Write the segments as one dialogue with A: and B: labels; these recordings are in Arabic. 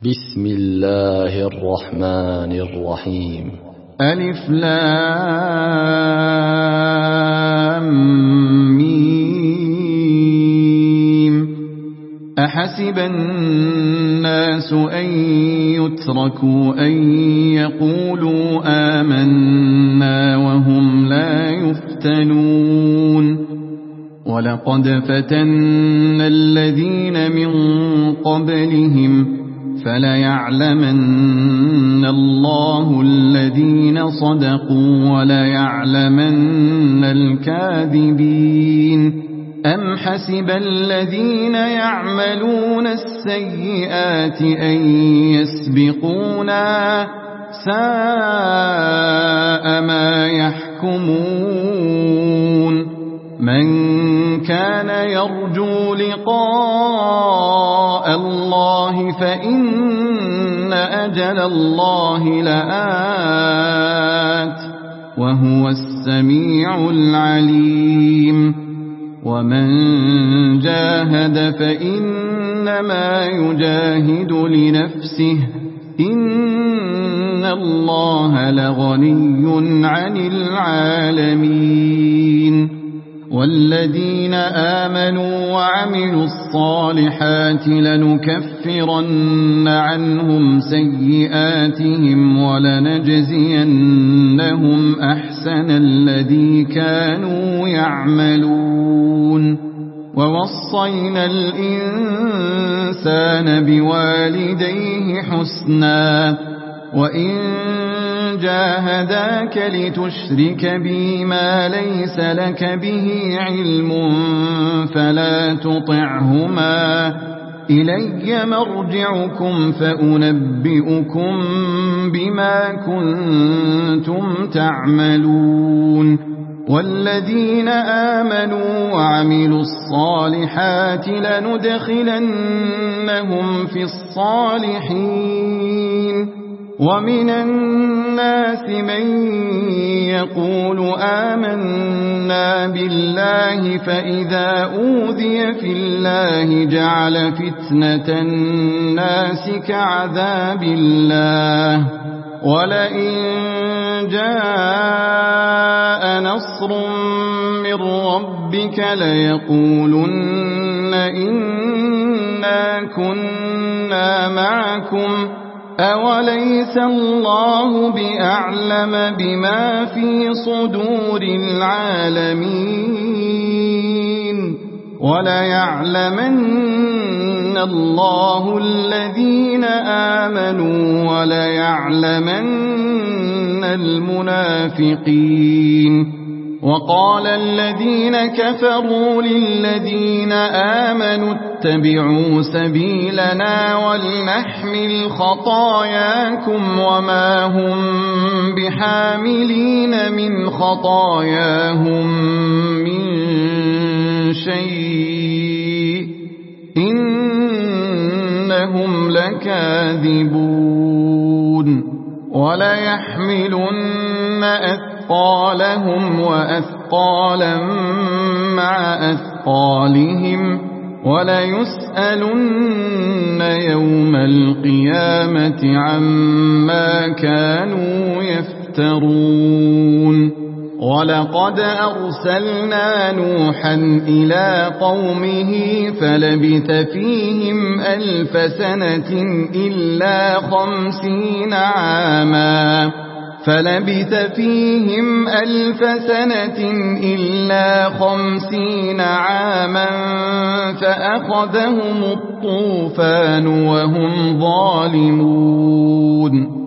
A: بسم الله الرحمن الرحيم.
B: ألف لام ميم. أحسب الناس أن يتركوا أن يقولوا آمنا وهم لا يفتنون. ولقد فتنا الذين من قبلهم فليعلمن الله الذين صدقوا وليعلمن الكاذبين. أم حسب الذين يعملون السيئات أن يسبقونا ساء ما يحكمون. من كان يرجو لقاء الله فإن أجل الله لآت وهو السميع العليم. ومن جاهد فإنما يجاهد لنفسه إن الله لغني عن العالمين. والذين آمنوا وعملوا الصالحات لنكفرن عنهم سيئاتهم ولنجزينهم أحسن الذي كانوا يعملون. ووصينا الإنسان بوالديه حسنا وإن جاهداك لتشرك بي ما ليس لك به علم فلا تطعهما إلي مرجعكم فأنبئكم بما كنتم تعملون. والذين آمنوا وعملوا الصالحات لندخلنهم في الصالحين. ومن الناس من يقول آمنا بالله فإذا أوذي في الله جعل فتنة الناس كعذاب الله ولئن جاء نصر من ربك ليقولن إنا كنا معكم أوليس الله بأعلم بما في صدور العالمين. وليعلمن الله الذين آمنوا وليعلمن المنافقين. وقال الذين كفروا للذين آمنوا اتبعوا سبيلنا ولنحمل خطاياكم وما هم بحاملين من خطاياهم من شيء إنهم لكاذبون. وليحملن أثقالهم وأثقالا مع أثقالهم وليسألن يوم القيامة عما كانوا يفترون. ولقد أرسلنا نوحا إلى قومه فلبث فيهم 1000 سنة إلا 50 عاما فأخذهم الطوفان وهم ظالمون.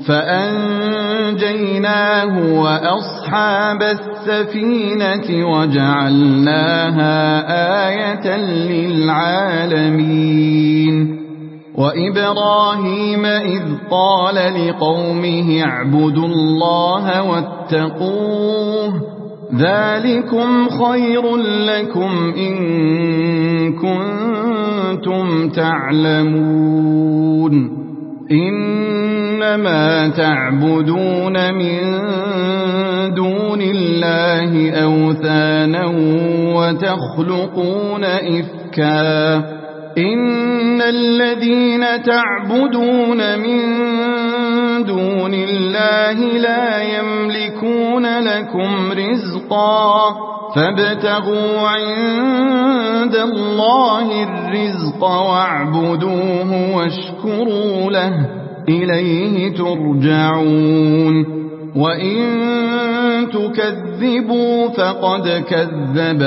B: فأنجيناه وأصحاب السفينة وجعلناها آية للعالمين. وإبراهيم إذ قال لقومه اعبدوا الله واتقوه ذلكم خير لكم إن كنتم تعلمون. إنما تعبدون من دون الله أوثانا وتخلقون إفكا إن الذين تعبدون من دون الله لا يملكون لكم رزقا فابتغوا عند الله الرزق واعبدوه واشكروا له إليه ترجعون وإن تكذبوا فقد كذب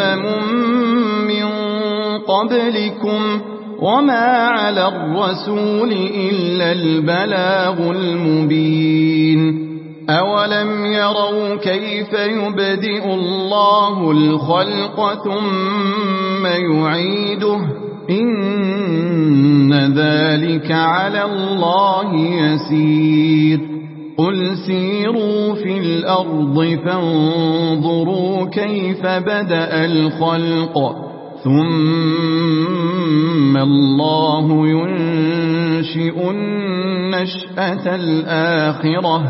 B: من قبلكم وما على الرسول إلا البلاغ المبين أولم يروا كيف يبدئ الله الخلق ثم يعيده إن ذلك على الله يسير قل سيروا في الأرض فانظروا كيف بدأ الخلق ثم الله ينشئ النشأة الآخرة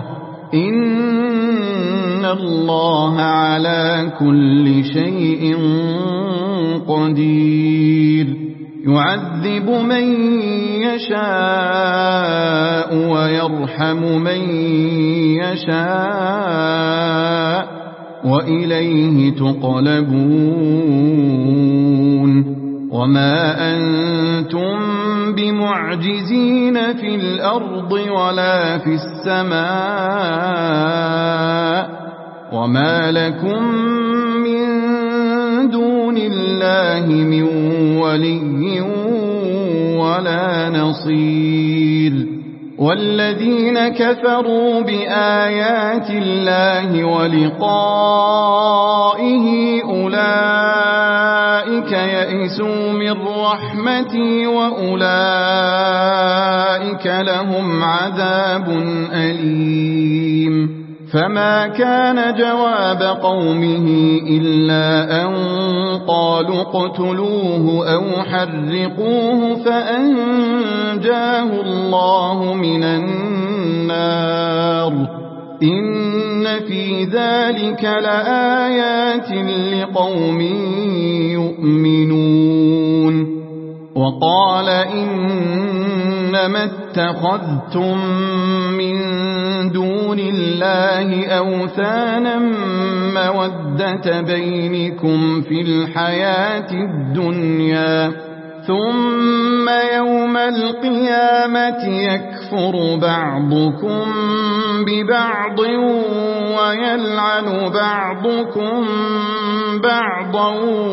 B: إن الله على كل شيء قدير يعذب من يشاء ويرحم من يشاء وإليه تقلبون وما أنتم بمعجزين في الأرض ولا في السماء وما لكم من دون الله من ولي ولا نصير والذين كفروا بآيات الله ولقائه أولئك يئسوا من رحمتي وأولئك لهم عذاب أليم فما كان جواب قومه إلا أن قالوا اقتلوه أو حرقوه فأنجاه الله من النار إن في ذلك لآيات لقوم يؤمنون وقال إنما اتخذتم من دون الله أوثانا مودة بينكم في الحياة الدنيا ثم يوم القيامة يكفر بعضكم ببعض ويلعن بعضكم بعضا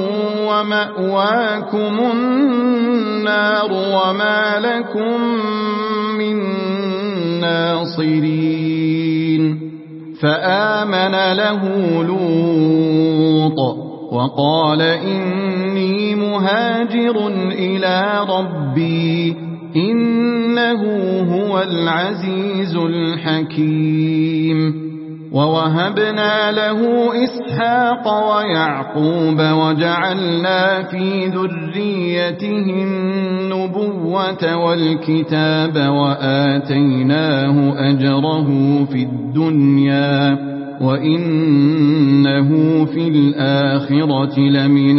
B: ومأواكم النار وما لكم من ناصرين فآمن له لوط وقال إني مهاجر إلى ربي إنه هو العزيز الحكيم ووهبنا له إسحاق ويعقوب وجعلنا في ذريته النبوة والكتاب وآتيناه أجره في الدنيا وإنه في الآخرة لمن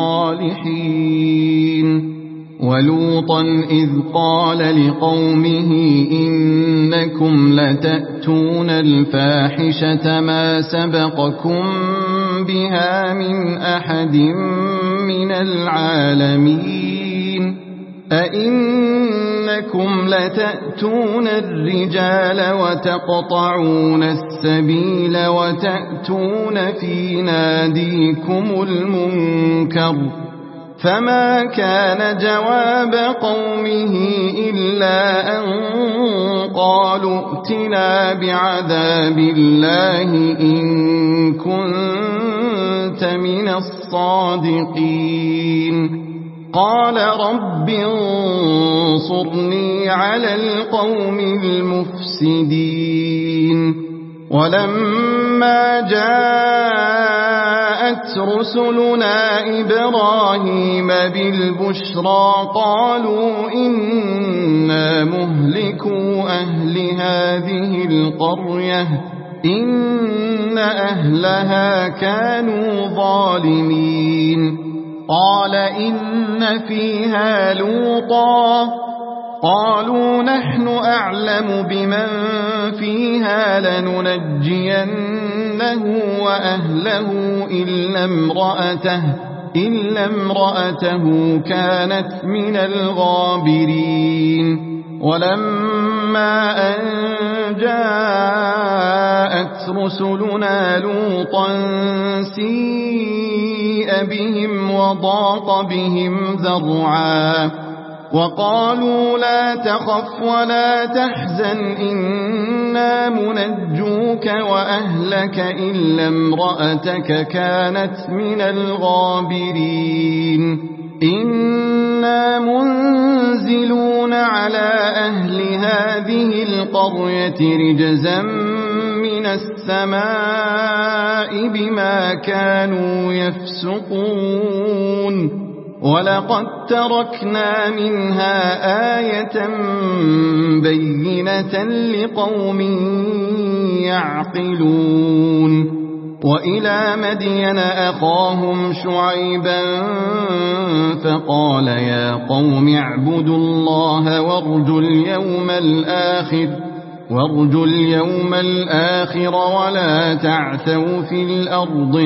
B: الصالحين ولوطا إذ قال لقومه إنكم لتأتون الفاحشة ما سبقكم بها من أحد من العالمين أئنكم لتأتون الرجال وتقطعون السبيل وتأتون في ناديكم المنكر فما كان جواب قومه إلا أن قالوا ائتنا بعذاب الله إن كنت من الصادقين قال رب انصرني على القوم المفسدين ولما جاءت رسلنا إبراهيم بالبشرى قالوا إنا مهلكو أهل هذه القرية إن أهلها كانوا ظالمين قال إن فيها لوطا قالوا نحن أعلم بمن فيها لننجينه وأهله إلا امرأته كانت من الغابرين ولما أن جاءت رسلنا لوطا سيء بهم وضاق بهم ذرعا وقالوا لا تخف ولا تحزن إنا منجوك وأهلك إلا امرأتك كانت من الغابرين إنا منزلون على أهل هذه القرية رجزا من السماء بما كانوا يفسقون ولقد تركنا منها آية بينة لقوم يعقلون وإلى مدين أخاهم شعيبا فقال يا قوم اعبدوا الله وارجوا اليوم الآخر ولا تعثوا في الأرض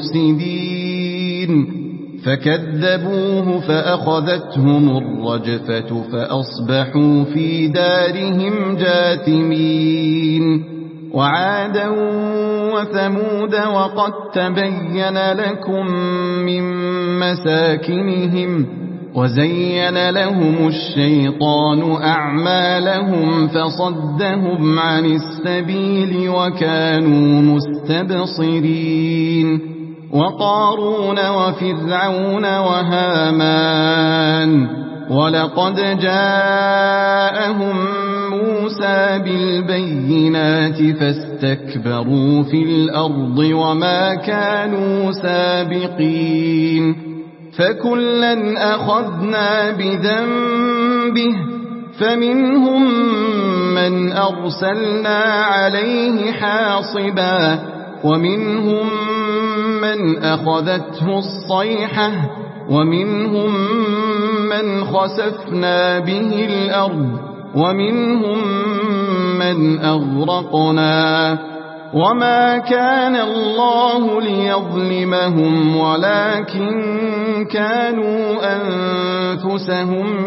B: مفسدين فكذبوه فأخذتهم الرجفة فأصبحوا في دارهم جاثمين وعادا وثمود وقد تبين لكم من مساكنهم وزين لهم الشيطان أعمالهم فصدهم عن السبيل وكانوا مستبصرين وقارون وفرعون وهامان ولقد جاءهم موسى بالبينات فاستكبروا في الأرض وما كانوا سابقين فكلا أخذنا بذنبه فمنهم من أرسلنا عليه حاصبا ومنهم من أخذته الصيحة ومنهم من خسفنا به الأرض ومنهم من أغرقنا وما كان الله ليظلمهم ولكن كانوا أنفسهم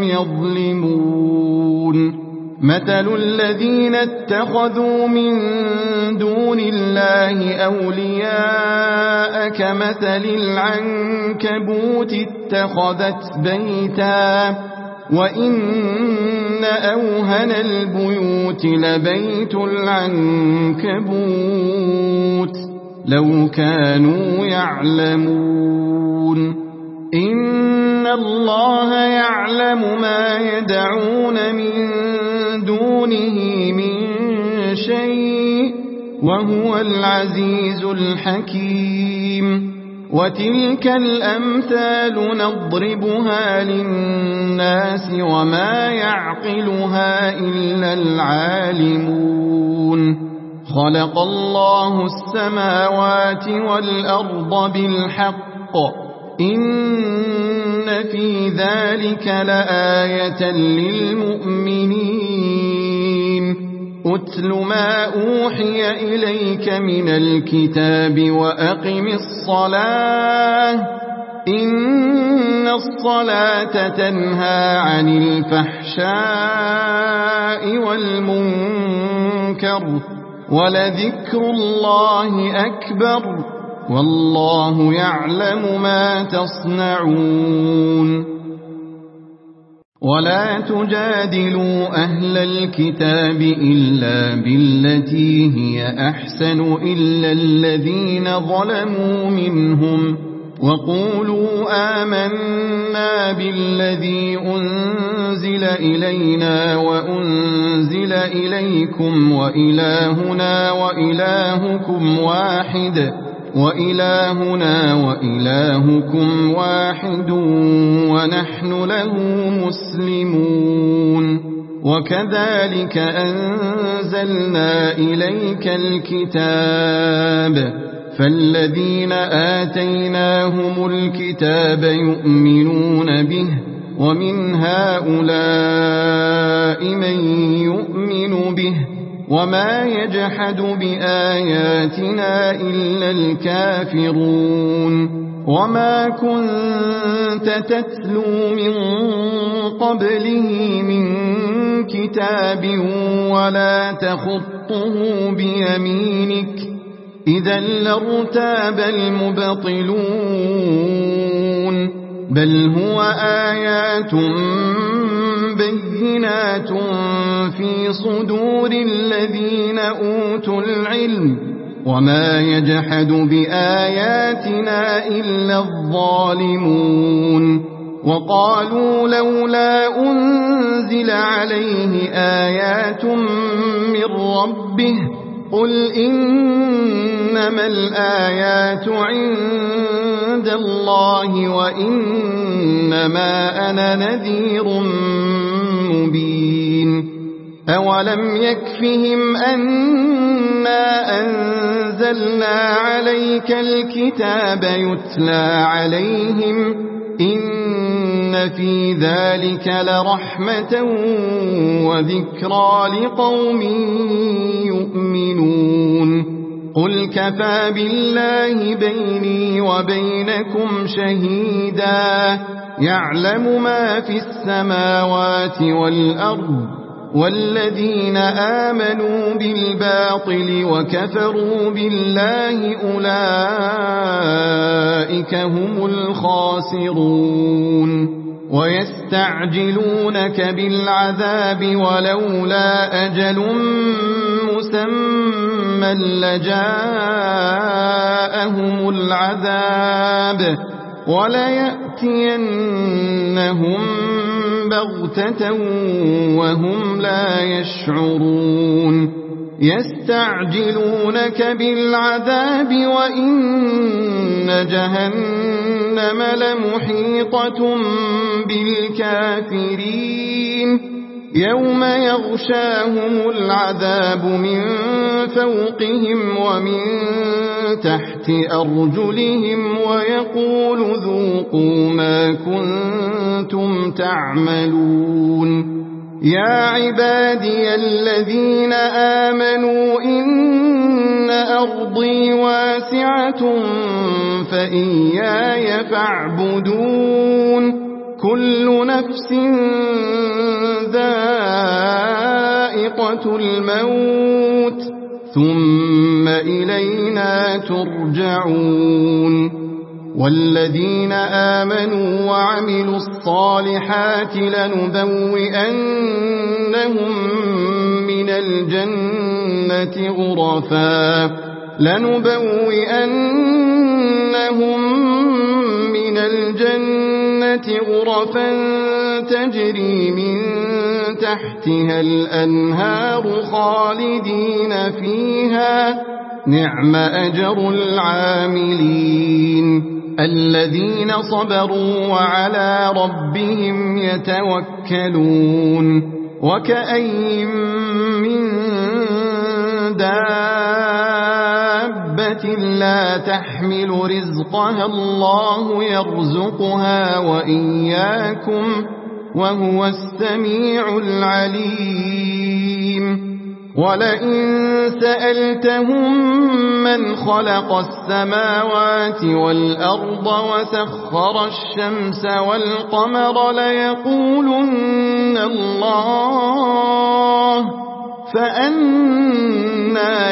B: يظلمون مثل الذين اتخذوا من دون الله أولياء كمثل العنكبوت اتخذت بيتا وإن أوهن البيوت لبيت العنكبوت لو كانوا يعلمون إن الله يعلم ما يدعون من دونه من شيء وهو العزيز الحكيم وتلك الأمثال نضربها للناس وما يعقلها إلا العالمون خلق الله السماوات والأرض بالحق إن في ذلك لآية للمؤمنين أتل ما أوحي إليك من الكتاب وأقم الصلاة إن الصلاة تنهى عن الفحشاء والمنكر ولذكر الله أكبر والله يعلم ما تصنعون ولا تجادلوا أهل الكتاب إلا بالتي هي أحسن إلا الذين ظلموا منهم وقولوا آمنا بالذي أنزل إلينا وأنزل إليكم وإلهنا وإلهكم واحد ونحن له مسلمون وكذلك أنزلنا إليك الكتاب فالذين آتيناهم الكتاب يؤمنون به ومن هؤلاء من يؤمن به وما يجحد بآياتنا إلا الكافرون وما كنت تتلو من قبله من كتاب ولا تخطه بيمينك إذا لارتاب المبطلون بل هو آيات بينات في صدور الذين أوتوا العلم وما يجحد بآياتنا إلا الظالمون وقالوا لولا أنزل عليه آيات من ربه قل إنما الآيات عند الله وإنما أنا نذير مبين أولم يكفهم أنا أنزلنا عليك الكتاب يتلى عليهم إن في ذلك لرحمة وذكرى لقوم يؤمنون قل كفى بالله بيني وبينكم شهيدا يعلم ما في السماوات والأرض والذين آمنوا بالباطل وكفروا بالله أولئك هم الخاسرون ويستعجلونك بالعذاب ولولا أجل مسمى لجاءهم العذاب وليأتينهم بغتة وهم لا يشعرون يستعجلونك بالعذاب وإن جهنم لمحيطة بالكافرين يوم يغشاهم العذاب من فوقهم ومن تحت أرجلهم ويقول ذوقوا ما كنتم تعملون يا عبادي الذين آمنوا إن أرضي واسعة فإياي فاعبدون كل نفس ذائقة الموت ثم إلينا ترجعون والذين آمنوا وعملوا الصالحات لنبوئنهم من الجنة غرفا تجري من تحتها الأنهار خالدين فيها نعم أجر العاملين الذين صبروا وعلى ربهم يتوكلون وكأين من دابة لا تحمل رزقها الله يرزقها وإياكم وهو السميع العليم ولئن سألتهم من خلق السماوات والأرض وسخر الشمس والقمر ليقولن الله فأنى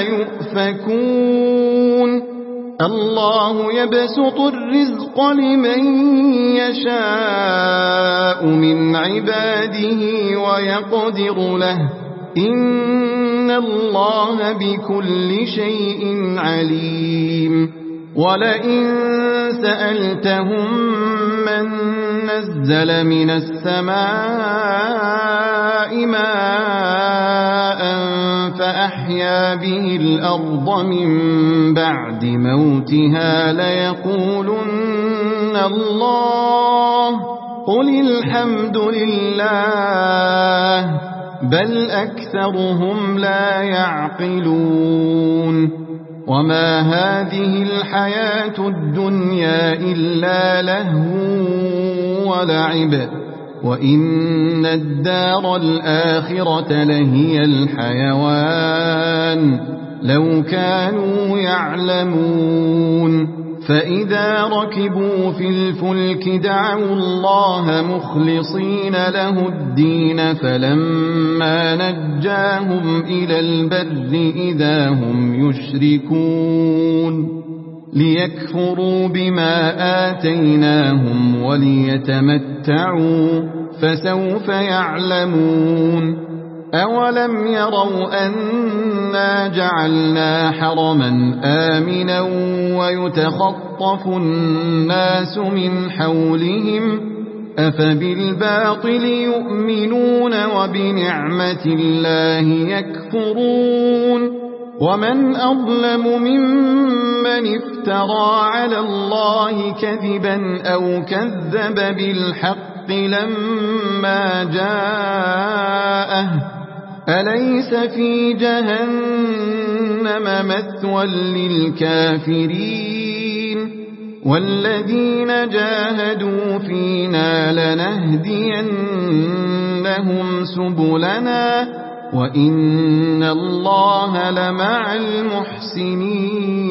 B: يؤفكون الله يبسط الرزق لمن يشاء من عباده ويقدر له إن الله بكل شيء عليم ولئن سألتهم من نزل من السماء ماء فأحيا به الأرض من بعد موتها ليقولن الله قل الحمد لله بل أكثرهم لا يعقلون وما هذه الحياة الدنيا إلا لهو ولعب وإن الدار الآخرة لهي الحيوان لو كانوا يعلمون فإذا ركبوا في الفلك دعوا الله مخلصين له الدين فلما نجاهم إلى البر إذا هم يشركون ليكفروا بما آتيناهم وليتمتعوا فسوف يعلمون أولم يروا أنا جعلنا حرما آمنا ويتخطف الناس من حولهم أفبالباطل يؤمنون وبنعمة الله يكفرون ومن أظلم ممن افترى على الله كذبا أو كذب بالحق لما جاءه أليس في جهنم مثوى للكافرين والذين جاهدوا فينا لنهدينهم سبلنا وإن الله لمع المحسنين